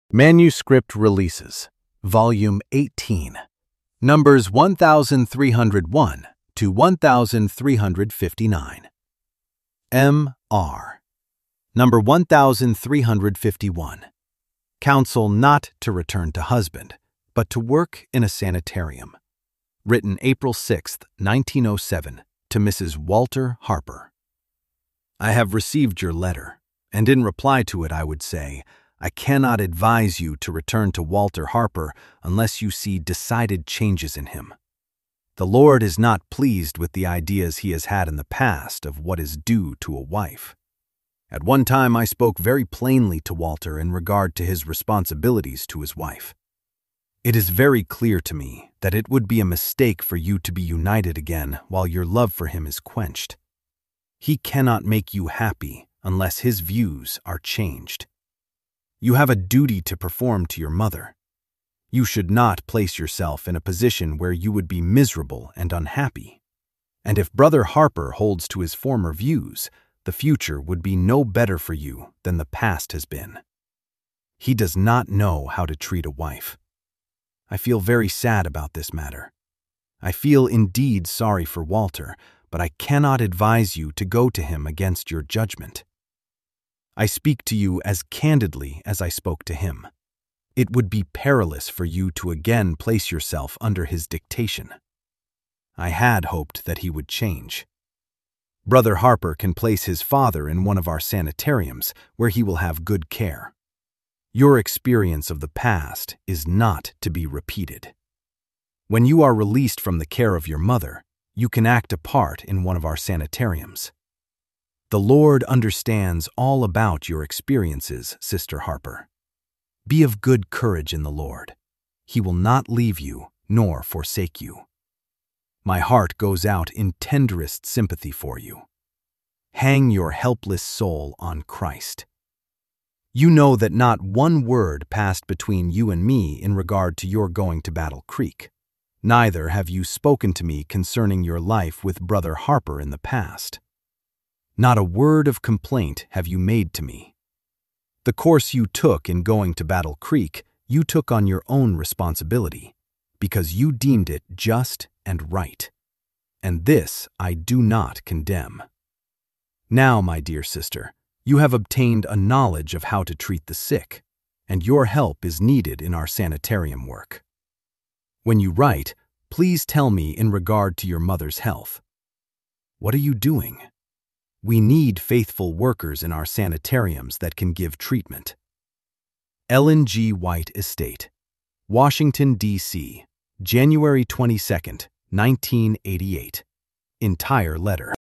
Manuscript Releases, Volume 18, Numbers 1301 to 1359. M.R. Number 1351. Counsel not to return to husband, but to work in a sanitarium. Written April 6, 1907, to Mrs. Walter Harper. I have received your letter, and in reply to it I would say, I cannot advise you to return to Walter Harper unless you see decided changes in him. The Lord is not pleased with the ideas he has had in the past of what is due to a wife. At one time I spoke very plainly to Walter in regard to his responsibilities to his wife. It is very clear to me that it would be a mistake for you to be united again while your love for him is quenched. He cannot make you happy unless his views are changed. You have a duty to perform to your mother. You should not place yourself in a position where you would be miserable and unhappy. And if Brother Harper holds to his former views, the future would be no better for you than the past has been. He does not know how to treat a wife. I feel very sad about this matter. I feel indeed sorry for Walter, but I cannot advise you to go to him against your judgment. I speak to you as candidly as I spoke to him. It would be perilous for you to again place yourself under his dictation. I had hoped that he would change. Brother Harper can place his father in one of our sanitariums where he will have good care. Your experience of the past is not to be repeated. When you are released from the care of your mother, you can act a part in one of our sanitariums. The Lord understands all about your experiences, Sister Harper. Be of good courage in the Lord. He will not leave you nor forsake you. My heart goes out in tenderest sympathy for you. Hang your helpless soul on Christ. You know that not one word passed between you and me in regard to your going to Battle Creek. Neither have you spoken to me concerning your life with Brother Harper in the past. Not a word of complaint have you made to me. The course you took in going to Battle Creek, you took on your own responsibility, because you deemed it just and right. And this I do not condemn. Now, my dear sister, you have obtained a knowledge of how to treat the sick, and your help is needed in our sanitarium work. When you write, please tell me in regard to your mother's health. What are you doing? We need faithful workers in our sanitariums that can give treatment. Ellen G. White Estate, Washington, D.C., January 22, 1988. Entire letter.